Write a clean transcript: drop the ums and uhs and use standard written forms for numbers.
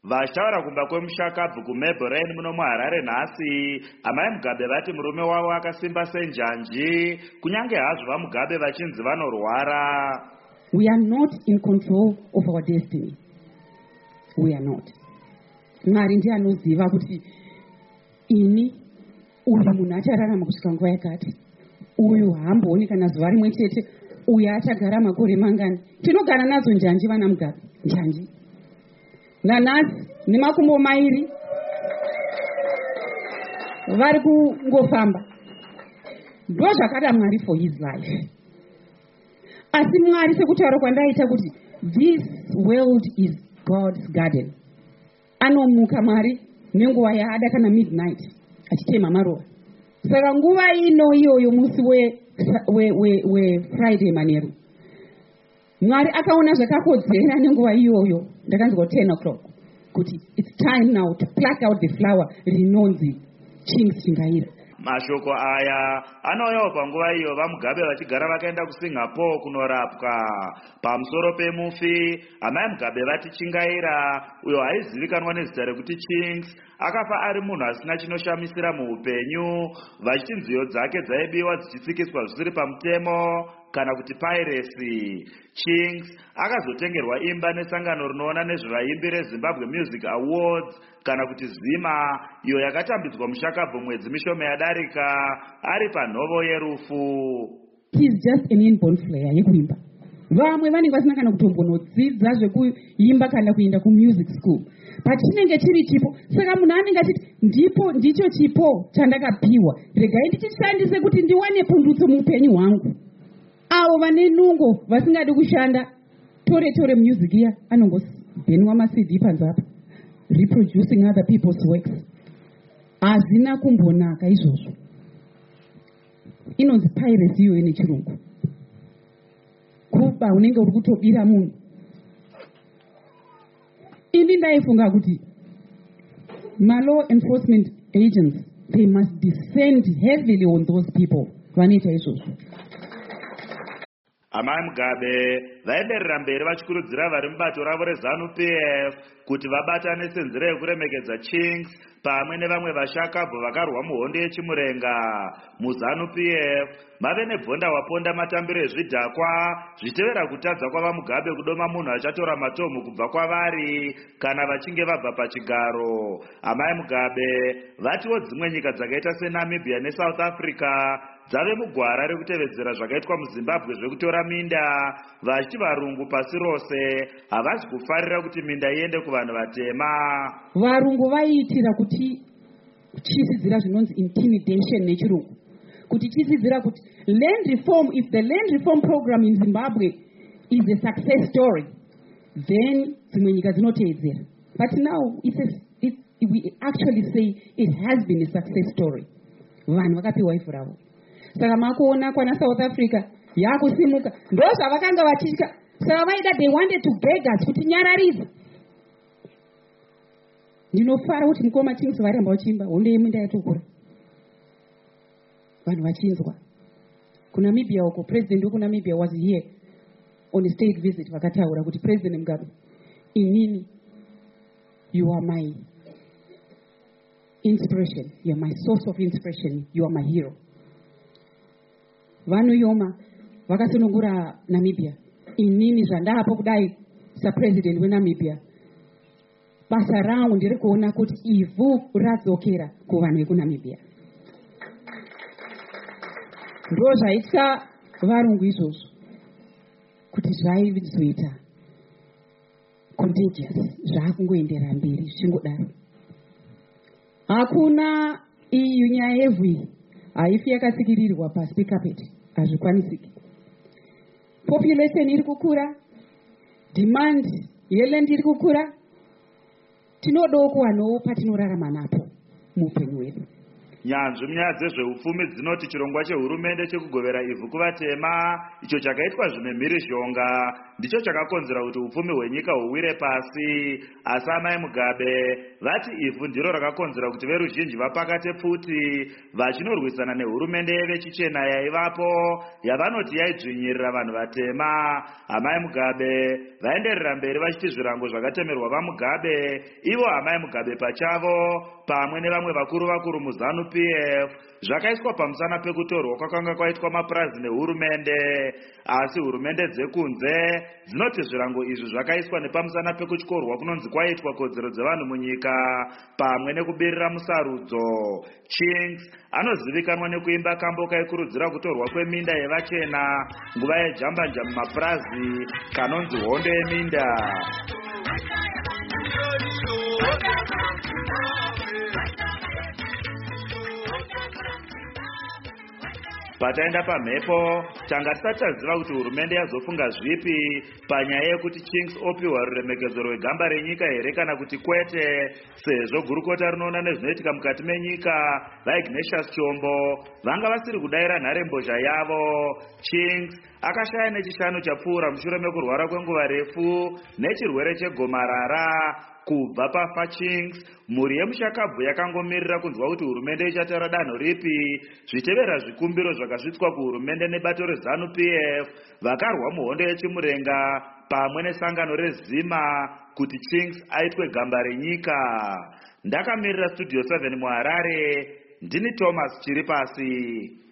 Vachitaura kumba kwemushakabvu kuMaryland muno muHarare nhasi, amai Mugabe vati murume wavo akasimba senjanji, kunyange hazvo vaMugabe vachinzi vanorwara. We are not in control of our destiny. We are not. Mwari ndiye anoziva kuti ini uyu munhu achararama kusvika nguva yakati, uyu haamboni kana zuva rimwe chete, uyu achagara makore mangani. Tinogara nadzo njanji vana Mugabe, njanji. Nanasi nemakumbo mairi vari kungofamba. Ndo zvakada Mwari for his life. Asi Mwari sekutaura kwandaita kuti this world is God's garden. Anomuka Mwari nenguva yaada kana midnight achitema maruva. Saka nguva ino iyoyo musi we Friday manheru, Mwari akaona zvakakodzera nenguva iyoyo, ndakanzwa 10 o'clock, kuti it's time now to pluck out the flower rinonzi Chinks Chingaira. Mashoko aya anouyawo panguva iyo vaMugabe vachigara vakaenda kuSingapore kunorapwa. Pamusoro pemufi, amai Mugabe vati Chingaira, uyo aizivikanwa nezita rekuti Chinks, akafa ari munhu asina chinoshamisira muupenyu, vachiti nziyo dzake dzaibiwa dzichitsikiswa zvisiri pamutemo kana kuti piracy. Chinks akazotengerwa imba nesangano rinoona nezvevaimbi reZimbabwe Music Awards kana kuti Zima, iyo yakatambidzwa mushakabvu mwedzi mishoma yadarika ari panhovo yerufu. He's just an inborn flair yekuimba. Vamwe vanenge vasina kana kutombonodzidza zvekuimba kana kuenda kumusic school, but chinenge chiri chipo. Saka munhu anenge achiti ndicho chipo chandakapiwa, regai ndichishandise kuti ndiwane pundutso muupenyu hwangu. Avo vane nungo vasingadi kushanda, tore music iya anongobhenwa maCD panzapa, reproducing other people's works. Hazina kumbonaka izvozvo. Inonzi piracy iyoyo nechirungu. Kuba unenge uri kutobira munhu. Ini ndaifunga kuti law enforcement agents, they must descend heavily on those people vanoita izvozvo. Amai Mugabe vaiberera mberi vachikurudzira vari mubato ravo reZANU-PF kuti vabatane senzira yekuremekedza Chinks pamwe nevamwe vashakabvu vakarwa muhondo yechimurenga. MuZANU-PF mave nebvonda waponda matambiro ezvidhakwa zvitevera kutadza kwavaMugabe kudoma munhu achatora matomu kubva kwavari kana vachinge vabva pachigaro. Amai Mugabe vatiwo dzimwe nyika dzakaita seNamibia neSouth Africa dzave mugwara rekutevedzera zvakaitwa muZimbabwe zvekutora minda, vachiti varungu pasi rose havazi kufarira kuti minda iende kuvanhu vatema. Varungu vaiitira kuti chizidzira zvinonzi intimidation nechirungu, kuti chizidzira kuti land reform, if the land reform program in Zimbabwe is a success story, then dzimwe nyika dzinoteedzera. But now we actually say it has been a success story. Vanhu vakapiwa ifu ravo. Saka makuona kwana South Africa yakusimuka, ndo zvavakanga vachitya. Saka vaida, they wanted to beg us kuti nyararidza. Ndinofara kuti mukoma Chinks varamba vachimba hondo yeminda yatokura, vanhu vachinzwa. KuNamibia uko, president wekunamibia was here on a state visit, vakataura kuti President Mugabe, inini you are my inspiration, you are my source of inspiration, you are my hero. Vanuyoma vakasunungura Namibia, inini zvandapo kudai sapresident weNamibia, basa rangu ndiri kuona kuti ivhu radzokera kuvanhu vekuNamibia. Ndo zvaitya varungu izvozvo kuti zvaizoita contagious, zvaakungoendera mberi zvichingodaro. Hakuna iyi nyaya yevhu iyi haifi yakasikirirwa pasi pekapeti, hazvikwanisiki. Population iri kukura, demand yeland iri kukura, tinodawo kuwanawo patinorarama napo muupenyu hwedu. Nyanzvi munyaya dzezveupfumi dzinoti chirongwa chehurumende chekugovera ivhu kuvatema, icho chakaitwa zvine mhirizhonga ndicho chakakonzera kuti upfumi hwenyika huwire pasi. Asi amai Mugabe vati ivhu ndiro rakakonzera kuti veruzhinji vapakate pfuti vachinorwisana nehurumende yevechichena yaivapo yavanoti yaidzvinyirira vanhu vatema. Amai Mugabe vaenderera mberi vachiti zvirango zvakatemerwa vaMugabe, ivo amai Mugabe pachavo pamwe nevamwe vakuru muZANU PF, zvakaiswa pamusana pekutorwa kwakanga kwaitwa mapurazi nehurumende. Asi hurumende dzekunze dzinoti zvirango izvi zvakaiswa nepamusana pekutyorwa kunonzi kwaitwa kodzero dzevanhu munyika pamwe nekubirira musarudzo. Chinks anozivikanwa nekuimba kambo kaikurudzira kutorwa kweminda yevachena nguva yejambanja mumapurazi kanonzi hondo yeminda. Pataenda pamhepo tanga tisati taziva kuti hurumende yazofunga zvipi panyaya yekuti Chinks opiwa ruremekedzo rwegamba renyika here kana kuti kwete, sezvo gurukota rinoona nezvinoitika mukati menyika vaIgnatius Chombo vanga vasiri kudayira nharembozha yavo. Chinks akashaya nechishanu chapfuura mushure mekurwara kwenguva refu nechirwere chegomarara. Kubva pafa Chinks, mhuri yemushakabvu yakangomirira kunzwa kuti hurumende ichatora danho ripi, zvitevera zvikumbiro zvakasvitswa kuhurumende nebato reZANU PF vakarwa muhondo yechimurenga pamwe nesangano reZima kuti Chinks aitwe gamba renyika. Ndakamirira Studio 7 muHarare, ndini Thomas Chiripasi.